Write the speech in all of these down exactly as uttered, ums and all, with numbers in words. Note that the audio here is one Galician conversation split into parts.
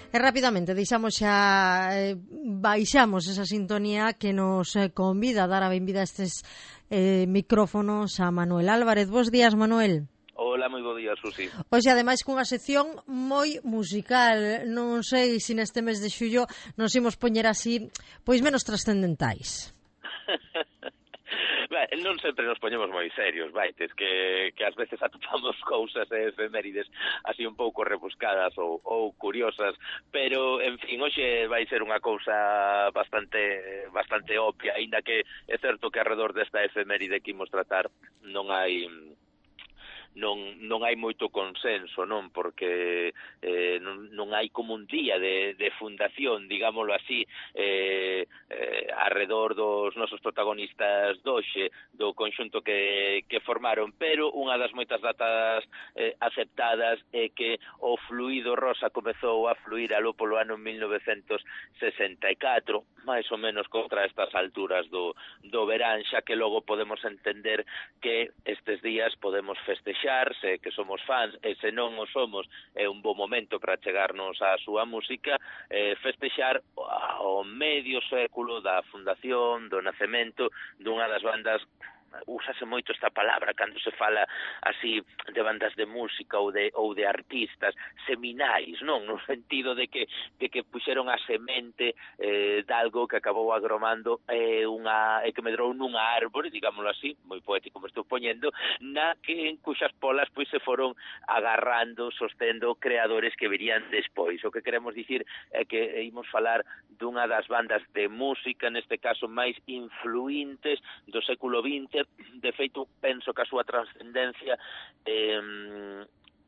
E rapidamente deixamos xa eh, baixamos esa sintonía que nos eh, convida a dar a benvida a estes eh, micrófonos a Manuel Álvarez. Bos días, Manuel. Hola, moi bo día, Susi. Hoxe, ademais, cunha sección moi musical. Non sei se neste mes de xullo nos imos poñer así, pois menos trascendentais. Ben, non sempre nos poñemos moi serios, vaites, que, que ás veces atopamos cousas e efemérides así un pouco rebuscadas ou, ou curiosas, pero, en fin, hoxe vai ser unha cousa bastante bastante obvia, aínda que é certo que alrededor desta efeméride que imos tratar non hai... non non hai moito consenso, non, porque eh, non, non hai como un día de, de fundación, digámoslo así, eh, eh, alrededor dos nosos protagonistas doxe, do conxunto que, que formaron, pero unha das moitas datas eh, aceptadas é que o fluido rosa comezou a fluir aló polo ano mil novecentos sesenta e catro, máis ou menos contra estas alturas do, do verán, xa que logo podemos entender que estes días podemos festejar, se que somos fans, e se non o somos, é un bo momento para chegarnos á súa música, eh, festexar o medio século da fundación, do nacemento dunha das bandas. Úsase moito esta palabra cando se fala así de bandas de música ou de ou de artistas seminais, non? No sentido de que de que puxeron a semente eh, de algo que acabou agromando eh, unha e que medrou nunha árbore, digámoslo así, moi poético me estou poñendo, na que en cuxas polas pois se foron agarrando, sostendo creadores que verían despois. O que queremos dicir é que imos falar dunha das bandas de música, neste caso máis influintes do século vinte. De feito, penso que a súa trascendencia eh,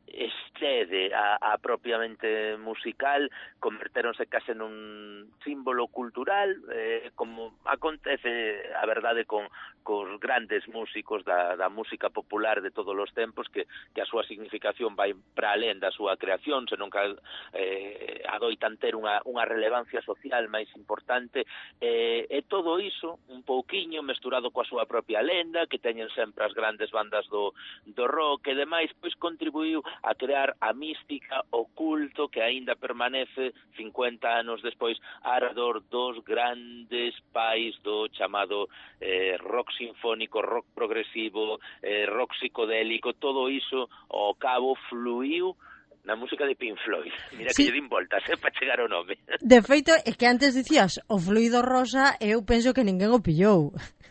excede a, a propiamente musical, converteronse case nun símbolo cultural, eh, como acontece, a verdade, con cos grandes músicos da, da música popular de todos os tempos, que, que a súa significación vai para alén da súa creación, senón que eh, adoitan ter unha, unha relevancia social máis importante, eh, e todo iso, un pouquiño mesturado coa súa propia lenda, que teñen sempre as grandes bandas do, do rock e demais, pois contribuiu a crear a mística, o culto que aínda permanece cincuenta anos despois alrededor dos grandes pais do chamado eh, rock sinfónico, rock progresivo, eh, rock psicodélico. Todo iso ao cabo fluiu na música de Pink Floyd. Mira sí, que lle din voltas, eh, para chegar ao nome. De feito, é que antes dicías o fluido rosa, eu penso que ninguén o pillou.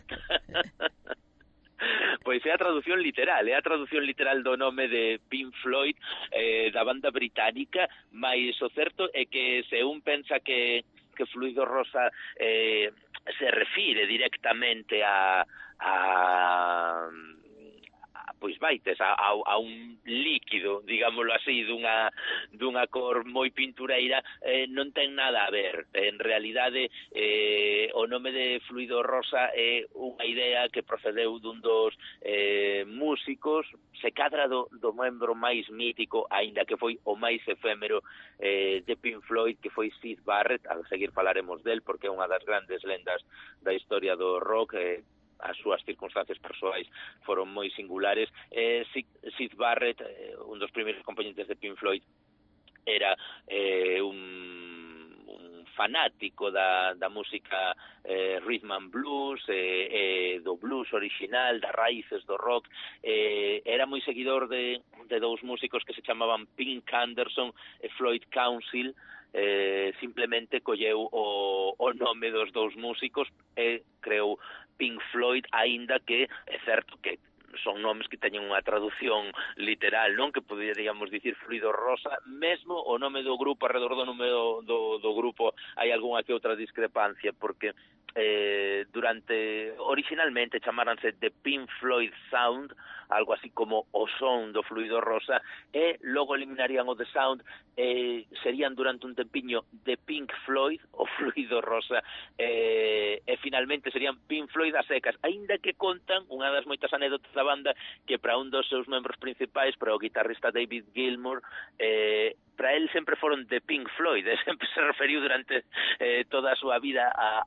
Pois é a traducción literal, é a traducción literal do nome de Pink Floyd, eh, da banda británica, mais o certo é que se un pensa que, que fluido rosa eh, se refire directamente a... a pois vaites, a, a, a un líquido, digámoslo así, dunha, dunha cor moi pintureira, eh, non ten nada a ver. En realidade, eh, o nome de fluido rosa é unha idea que procedeu dun dos eh, músicos, se cadra do, do membro máis mítico, aínda que foi o máis efémero eh, de Pink Floyd, que foi Syd Barrett. A seguir falaremos del, porque é unha das grandes lendas da historia do rock, eh, as súas circunstancias persoais foron moi singulares. Eh, Syd Barrett, eh, un dos primeiros componentes de Pink Floyd, era eh, un, un fanático da, da música eh, rhythm and blues, eh, eh, do blues original, das raíces do rock. Eh, era moi seguidor de, de dous músicos que se chamaban Pink Anderson e Floyd Council. Eh, simplemente colleu o, o nome dos dous músicos e creou Pink Floyd, aínda que é certo que son nomes que teñen unha traducción literal, non? Que poderíamos dicir fluido rosa. Mesmo o nome do grupo, alrededor do nome do, do, do grupo, hai algunha que outra discrepancia, porque eh, durante, originalmente chamáranse The Pink Floyd Sound, algo así como o son do fluido rosa, e logo eliminarían o The Sound, e serían durante un tempiño The Pink Floyd, o fluido rosa, e, e finalmente serían Pink Floyd a secas, aínda que contan unha das moitas anécdotas da banda que para un dos seus membros principais, para o guitarrista David Gilmour, eh, para él sempre foron The Pink Floyd, e sempre se referiu durante eh, toda a súa vida a, a banda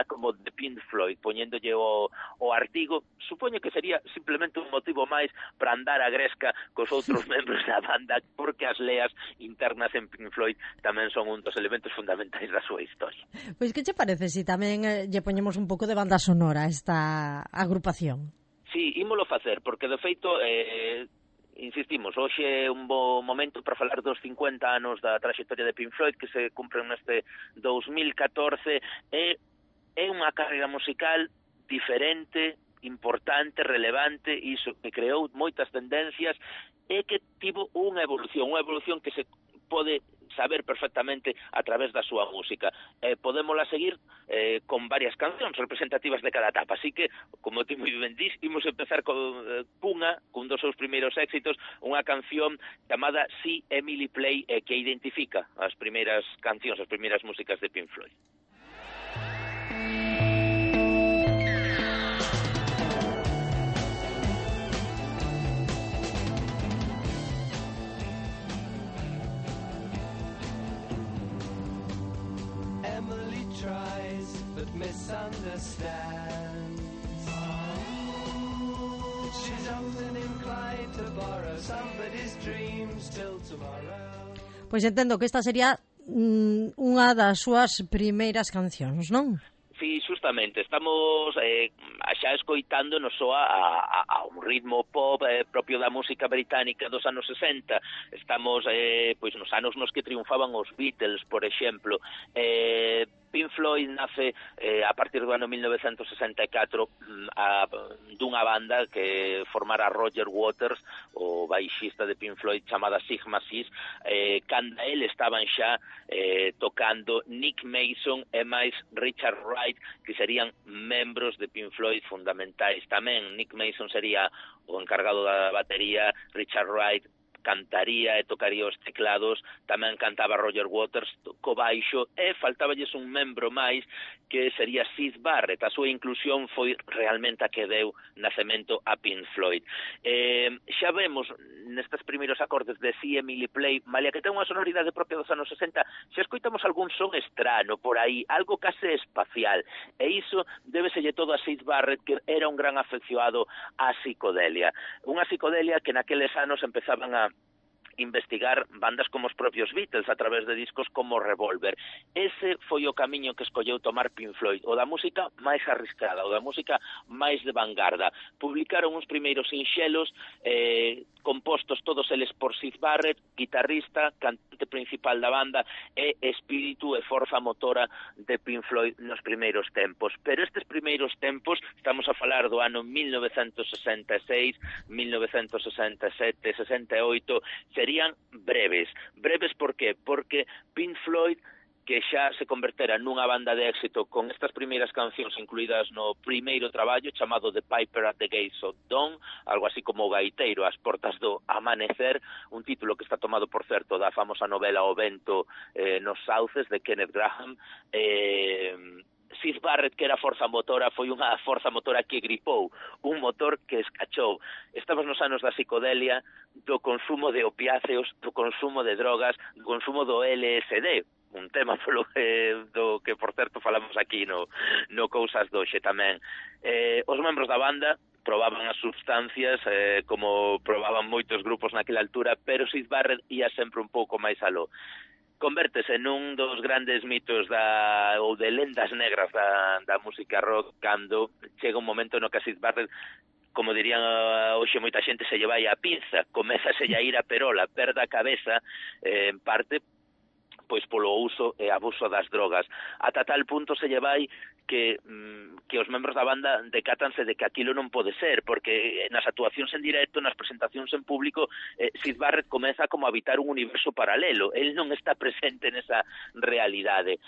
como de Pink Floyd, poñéndolle o, o artigo. Supoño que sería simplemente un motivo máis para andar a gresca cos outros membros da banda, porque as leas internas en Pink Floyd tamén son un dos elementos fundamentais da súa historia. Pois que che parece se si tamén eh, lle poñemos un pouco de banda sonora a esta agrupación? Sí, ímolo facer, porque de feito... Eh, insistimos, hoxe é un bo momento para falar dos cincuenta anos da traxectoria de Pink Floyd que se cumpren neste dous mil catorce. É, é unha carreira musical diferente, importante, relevante, iso que creou moitas tendencias e que tivo unha evolución, unha evolución que se pode saber perfectamente a través da súa música. Eh, podémola seguir eh, con varias cancións representativas de cada etapa, así que, como ti moi ben dís, imos empezar con eh, cunha, cun dos seus primeiros éxitos, unha canción chamada See Emily Play, eh, que identifica as primeiras cancións, as primeiras músicas de Pink Floyd. Tries but misunderstands. She's often inclined to borrow somebody's dreams till tomorrow. Pois entendo que esta sería mm, unha das súas primeiras cancións, non? Sí, justamente, estamos eh, xa escoitando no soa a, a, a un ritmo pop eh, propio da música británica dos anos sesenta. Estamos eh, pois nos anos nos que triunfaban os Beatles, por exemplo. Eh, Pink Floyd nace eh, a partir do ano mil novecentos sesenta e catro a, dunha banda que formara Roger Waters, o baixista de Pink Floyd, chamada Sigma Sis, eh, cando el estaban xa eh, tocando Nick Mason e máis Richard Wright, que serían membros de Pink Floyd fundamentais tamén. Nick Mason sería o encargado da batería, Richard Wright cantaría e tocaría os teclados, tamén cantaba Roger Waters co baixo, e faltaballes un membro máis que sería Syd Barrett. A súa inclusión foi realmente a que deu nacemento a Pink Floyd. Eh, xa vemos nestes primeiros acordes de See Emily Play, malia que ten unha sonoridade propia dos anos sesenta, xa escoitamos algún son estrano por aí, algo case espacial, e iso débeselle todo a Syd Barrett, que era un gran afeccionado á psicodelia. Unha psicodelia que naqueles anos empezaban a investigar bandas como os propios Beatles a través de discos como Revolver. Ese foi o camiño que escolleu tomar Pink Floyd, o da música máis arriscada, o da música máis de vanguarda. Publicaron uns primeiros sinxelos eh, compostos todos eles por Syd Barrett, guitarrista, cantante principal da banda e espírito e forza motora de Pink Floyd nos primeiros tempos. Pero estes primeiros tempos, estamos a falar do ano mil novecentos sesenta e seis, mil novecentos sesenta e sete, sesenta e oito, serían breves. Breves por qué? Porque Pink Floyd, que xa se convertera nunha banda de éxito con estas primeiras cancións incluídas no primeiro traballo chamado The Piper at the Gates of Dawn, algo así como o gaiteiro ás portas do amanecer, un título que está tomado, por certo, da famosa novela O vento eh, nos sauces de Kenneth Graham. eh, Syd Barrett, que era forza motora, foi unha forza motora que gripou, un motor que escachou. Estamos nos anos da psicodelia, do consumo de opiáceos, do consumo de drogas, do consumo do L S D, un tema polo que, do que, por certo, falamos aquí no, no Cousas doxe tamén. Eh, os membros da banda probaban as sustancias, eh, como probaban moitos grupos naquela altura, pero Syd Barrett ia sempre un pouco máis aló. Convértese nun dos grandes mitos da, ou de lendas negras da, da música rock, cando chega un momento no que Syd Barrett, como dirían hoxe moita xente, se lle vai a pinza, comeza a ir a perola, perde a cabeza, eh, en parte pois polo uso e abuso das drogas. Ata tal punto se lle vai que, mm, que os membros da banda decátanse de que aquilo non pode ser, porque nas actuacións en directo, nas presentacións en público, eh, Syd Barrett comeza como a habitar un universo paralelo. El non está presente nesa realidade.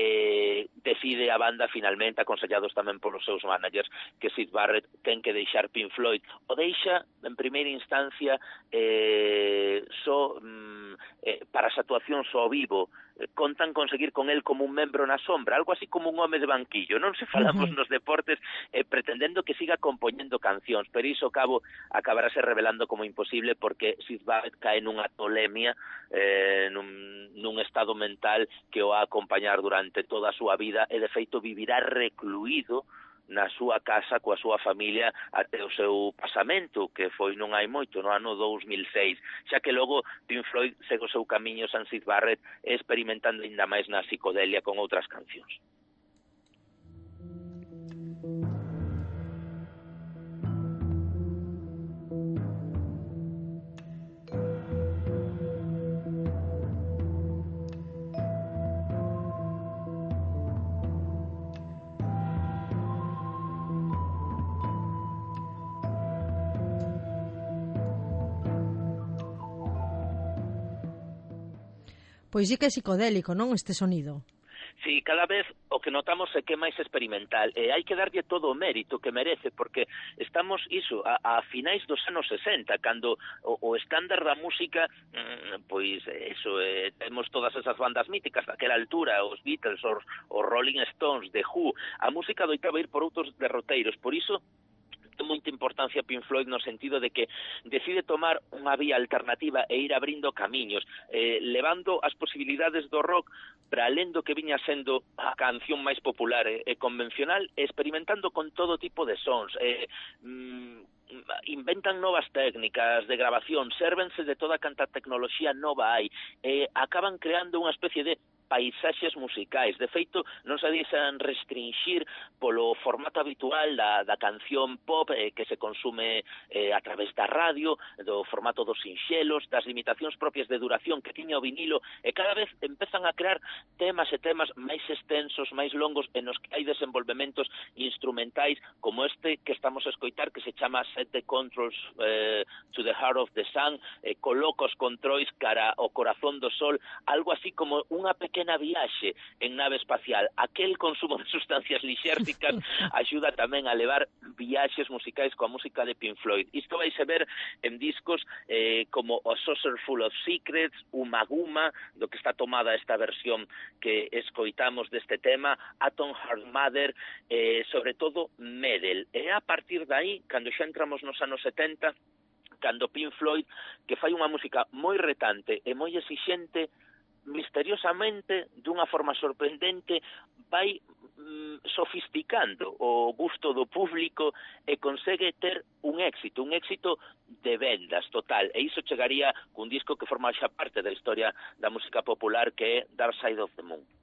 Eh, decide a banda finalmente, aconsellados tamén polos seus managers, que Syd Barrett ten que deixar Pink Floyd. O deixa, en primeira instancia, eh, só mm, eh, para as actuacións ao vivo, contan conseguir con el como un membro na sombra, algo así como un home de banquillo, non se falamos uh-huh. nos deportes eh, pretendendo que siga compoñendo cancións, pero iso cabo acabarase revelando como imposible porque Syd Barrett cae nunha tolemia, eh, nun, nun estado mental que o a acompañar durante toda a súa vida e de feito vivirá recluído na súa casa coa súa familia até o seu pasamento, que foi non hai moito, no ano dous mil seis, xa que logo Pink Floyd segue o seu camiño san Syd Barrett experimentando ainda máis na psicodelia con outras cancións. Pois sí que é psicodélico, non, este sonido? Sí, cada vez o que notamos é que é máis experimental e hai que darlle todo o mérito que merece porque estamos iso a, a finais dos anos sesenta cando o, o estándar da música mmm, pois eso, eh, temos todas esas bandas míticas daquela altura, os Beatles, os, os Rolling Stones, The Who, a música doitaba ir por outros derroteiros, por iso ten moita importancia Pink Floyd no sentido de que decide tomar unha vía alternativa e ir abrindo camiños, eh, levando as posibilidades do rock para alén do que viña sendo a canción máis popular e, e convencional, experimentando con todo tipo de sons, eh, mm, inventan novas técnicas de grabación, sérvense de toda canta tecnoloxía nova hai, e acaban creando unha especie de paisaxes musicais. De feito, non se deixan restringir polo formato habitual da, da canción pop eh, que se consume eh, a través da radio, do formato dos sinxelos, das limitacións propias de duración que tiña o vinilo, e cada vez empezan a crear temas e temas máis extensos, máis longos, en os que hai desenvolvementos instrumentais como este que estamos a escoitar, que se chama Set the Controls eh, to the Heart of the Sun, eh, coloca os controis cara ao corazón do sol, algo así como unha pequena viaxe en nave espacial. Aquel consumo de sustancias lixérticas axuda tamén a levar viaxes musicais coa música de Pink Floyd. Isto vai se ver en discos eh, como O Saucer Full of Secrets, Uma Guma, do que está tomada esta versión que escoitamos deste tema, Atom Heart Mother, eh, sobre todo Medal. E a partir de aí, cando xa entramos nos anos setenta, cando Pink Floyd, que fai unha música moi retante e moi exixente, misteriosamente, dunha forma sorprendente, vai mm, sofisticando o gusto do público e consegue ter un éxito, un éxito de vendas total, e iso chegaría cun disco que forma xa parte da historia da música popular, que é Dark Side of the Moon.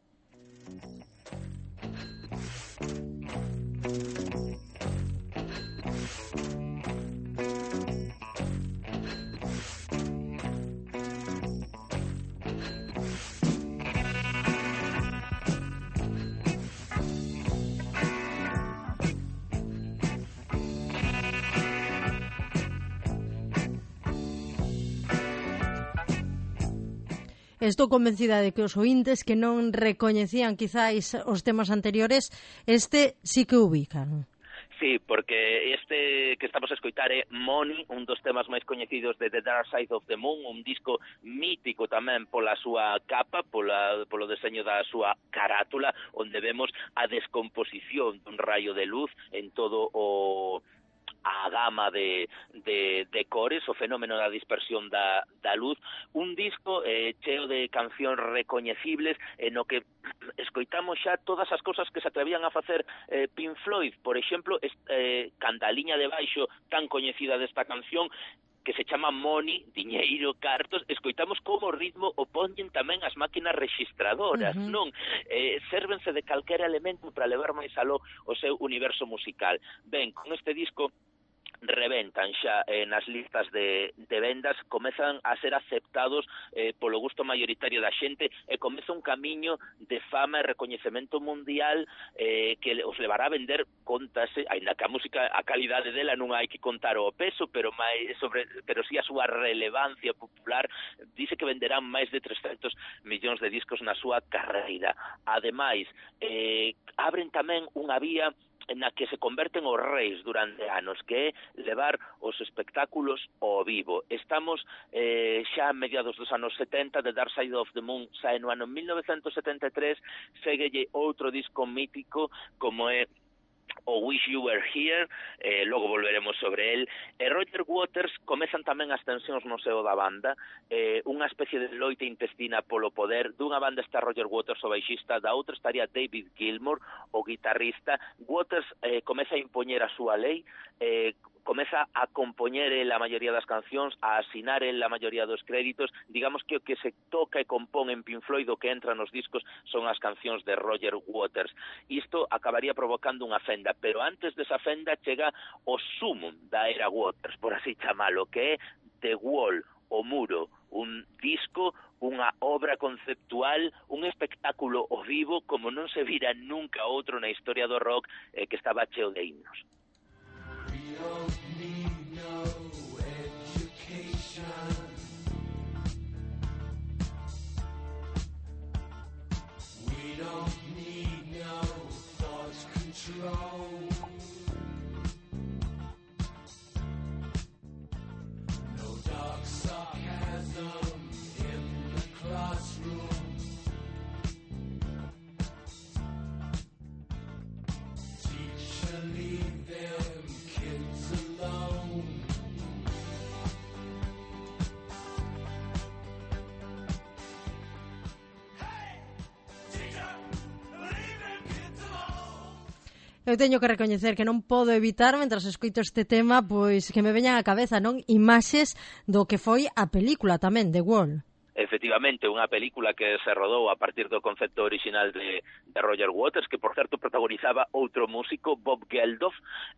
Estou convencida de que os ointes que non recoñecían quizáis os temas anteriores, este sí que ubican. Sí, porque este que estamos a escoitar é Money, un dos temas máis coñecidos de The Dark Side of the Moon, un disco mítico tamén pola súa capa, pola, polo deseño da súa carátula, onde vemos a descomposición dun raio de luz en todo o a gama de, de, de cores, o fenómeno da dispersión da, da luz, un disco eh, cheo de cancións recoñecibles en o que escoitamos xa todas as cousas que se atrevían a facer eh, Pink Floyd, por exemplo, est, eh, canta a liña de baixo tan coñecida desta canción, que se chama Money, diñeiro, cartos, escoitamos como ritmo o poñen tamén as máquinas registradoras, uh-huh. non? Eh, sérvense de calquera elemento para levar máis aló o seu universo musical. Ben, con este disco reventan xa eh, nas listas de, de vendas, comezan a ser aceptados eh, polo gusto mayoritario da xente e comeza un camiño de fama e recoñecemento mundial eh, que os levará a vender, contase, aínda que a música, a calidade dela non hai que contar o peso, pero máis sobre, pero si sí a súa relevancia popular, dice que venderán máis de trescentos millóns de discos na súa carreira. Ademais, eh, abren tamén unha vía na que se converten os reis durante anos, que é levar os espectáculos ao vivo. Estamos eh, xa a mediados dos anos setenta, The Dark Side of the Moon sae no ano mil novecentos setenta e tres, séguelle outro disco mítico como é o Wish You Were Here, eh, logo volveremos sobre el, e Roger Waters comezan tamén as tensións no seo da banda, eh, unha especie de loita intestina polo poder. Dunha banda está Roger Waters, o baixista, da outra estaría David Gilmour, o guitarrista. Waters eh, comeza a impoñer a súa lei, eh, comeza a compoñer el a maioría das cancións, a asinar el a maioría dos créditos. Digamos que o que se toca e compón en Pink Floyd, o que entra nos discos, son as cancións de Roger Waters. Isto acabaría provocando unha fenda, pero antes desa fenda chega o sumum da era Waters, por así chamalo, que é The Wall, o muro, un disco, unha obra conceptual, un espectáculo ao vivo como non se vira nunca outro na historia do rock, eh, que estaba cheo de himnos. We don't need no education. We don't need no thought control. No dark sarcasm in the classroom. Teacher, leave them kids alone. Hey, teacher, leave them kids alone. Eu teño que recoñecer que non podo evitar, mentras escoito este tema, pois que me veñan á cabeza, non, imaxes do que foi a película tamén, The Wall. Efectivamente, unha película que se rodou a partir do concepto original de, de Roger Waters, que, por certo, protagonizaba outro músico, Bob Geldof,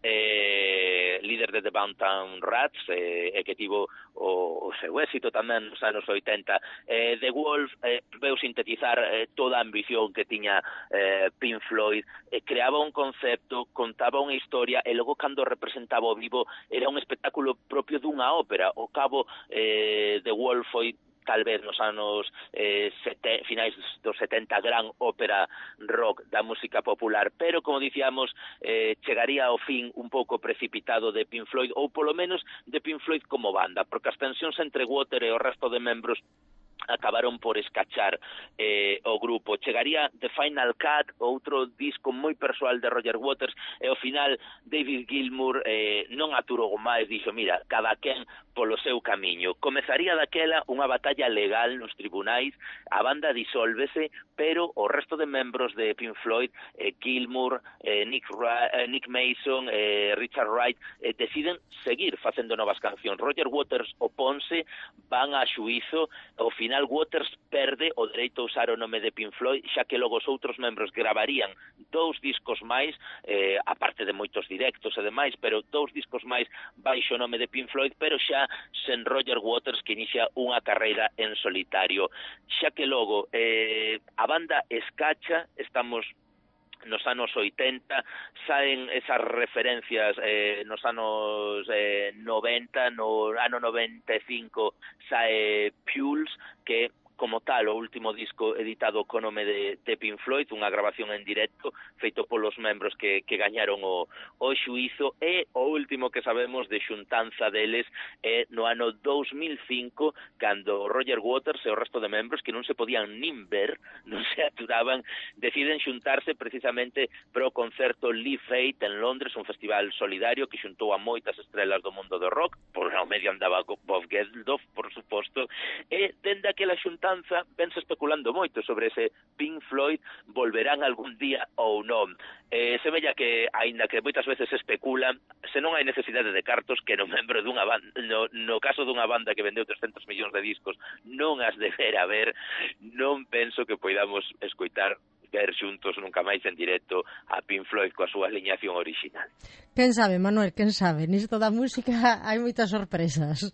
eh, líder de The Downtown Rats, eh, e que tivo o, o seu éxito tamén nos anos oitenta. Eh, The Wolf eh, veu sintetizar eh, toda a ambición que tiña eh, Pink Floyd, eh, creaba un concepto, contaba unha historia, e logo, cando representaba o vivo, era un espectáculo propio dunha ópera. Ao cabo, eh, The Wolf foi tal vez nos anos eh, sete, finais dos setenta, gran ópera rock da música popular, pero, como dicíamos, eh, chegaría ao fin un pouco precipitado de Pink Floyd, ou polo menos de Pink Floyd como banda, porque as tensións entre Waters e o resto de membros acabaron por escachar eh, o grupo. Chegaría The Final Cut, outro disco moi persoal de Roger Waters, e ao final David Gilmour eh, non aturou máis, dixo, mira, cada quen polo seu camiño. Comezaría daquela unha batalla legal nos tribunais, a banda disólvese, pero o resto de membros de Pink Floyd, eh, Gilmour, eh, Nick, Ra- eh, Nick Mason, eh, Richard Wright, eh, deciden seguir facendo novas cancións. Roger Waters oponse, van a xuízo, ao final Waters perde o dereito a usar o nome de Pink Floyd, xa que logo os outros membros gravarían dous discos máis, eh, aparte de moitos directos e demais, pero dous discos máis baixo o nome de Pink Floyd, pero xa sen Roger Waters, que inicia unha carreira en solitario. Xa que logo eh, a banda escacha, estamos nos anos oitenta, saen esas referencias eh, nos anos eh, noventa, no ano noventa e cinco sae Pules, que como tal o último disco editado co nome de, de Pink Floyd, unha grabación en directo feito polos membros que, que gañaron o, o xuízo, e o último que sabemos de xuntanza deles é no ano dous mil cinco, cando Roger Waters e o resto de membros, que non se podían nin ver, non se aturaban, deciden xuntarse precisamente para o concerto Live Aid en Londres, un festival solidario que xuntou a moitas estrelas do mundo do rock, por ao medio andaba Bob Geldof, por suposto, e dende aquela xuntanza vense especulando moito sobre ese Pink Floyd volverán algún día ou non. Eh, semella que, aínda que moitas veces se especula, se non hai necesidade de cartos, que no membro dunha banda, no, no caso dunha banda que vendeu trescentos millóns de discos, non as de ver a ver, non penso que poidamos escoitar ver xuntos nunca máis en directo a Pink Floyd coa súa aliñación original. Quen sabe, Manuel, quen sabe, nisto da música hai moitas sorpresas.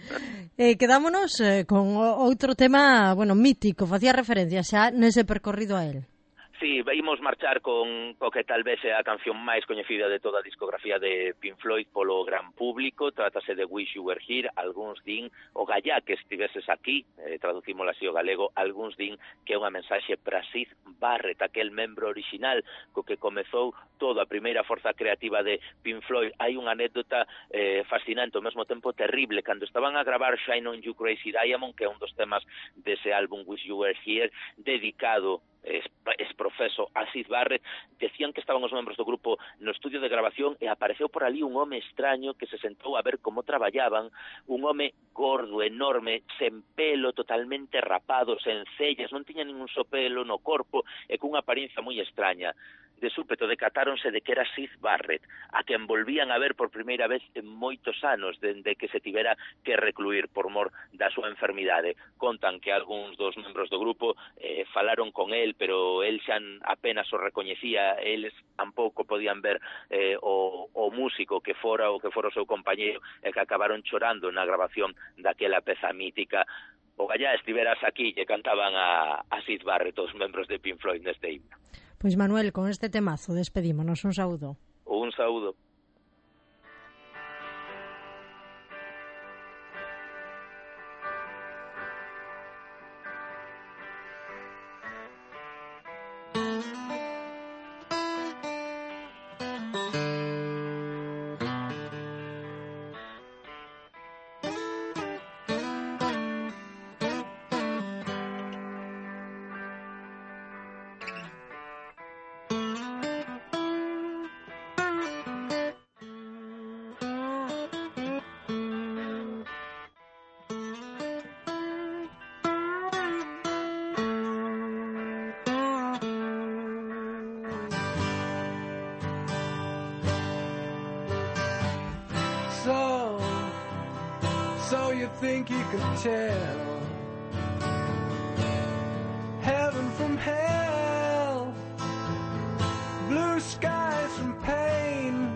Eh, quedámonos eh, con outro tema, bueno, mítico, facía referencia xa nese percorrido a él. Sí, imos marchar con co que tal vez é a canción máis coñecida de toda a discografía de Pink Floyd polo gran público. Trátase de Wish You Were Here. Algúns din o gallá que estiveses aquí, eh, traducímola así ao galego. Algúns din que é unha mensaxe para Syd Barrett, aquel membro original co que comezou toda a primeira forza creativa de Pink Floyd. Hai unha anécdota eh, fascinante, ao mesmo tempo terrible, cando estaban a gravar Shine On You Crazy Diamond, que é un dos temas dese álbum Wish You Were Here, dedicado es, es profeso a Syd Barrett. Decían que estaban os membros do grupo no estudio de grabación e apareceu por ali un home extraño que se sentou a ver como traballaban, un home gordo, enorme, sen pelo, totalmente rapado, sen cellas, non tiña ningún só pelo no corpo e cunha apariencia moi extraña. De súpeto decatáronse de que era Syd Barrett, a quen volvían a ver por primeira vez en moitos anos, dende que se tivera que recluir por mor da súa enfermidade. Contan que algúns dos membros do grupo eh, falaron con el, pero el xa apenas o recoñecía, eles tampouco podían ver eh, o, o músico que fora o que fora o seu compañeiro, e que acabaron chorando na grabación daquela peza mítica. O gallá estiveras aquí e cantaban a, a Syd Barrett, os membros de Pink Floyd neste himno. Pois Manuel, con este temazo despedímonos. Un saúdo. Un saúdo. So, so you think you can tell heaven from hell, blue skies from pain?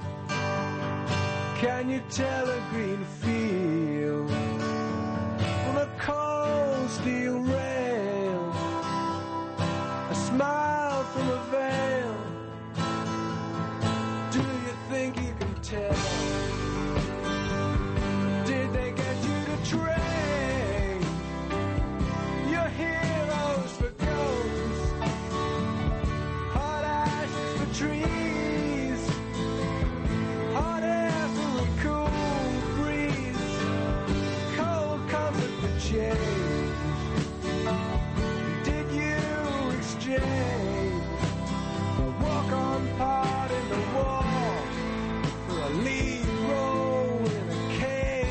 Can you tell a green field from a cold steel rail, a smile from a veil? Do you think you can tell? Did they get you to train your heroes for ghosts, hot ashes for trees, hot air for a cool breeze, cold comfort for change? Did you exchange a walk-on part in the wall for a lead role in a cage?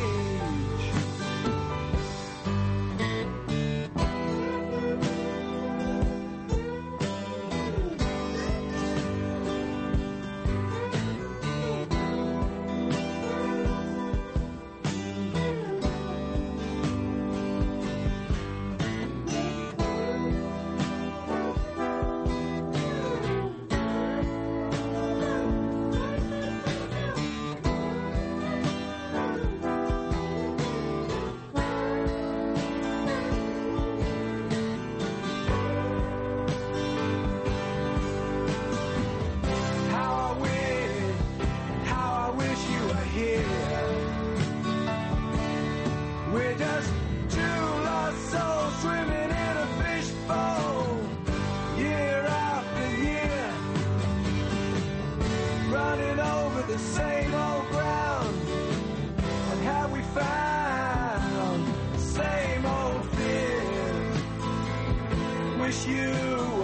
How I wish, how I wish you were here. We're just two lost souls swimming in a fishbowl, year after year, running over the same old ground. And have we found the same old fears? Wish you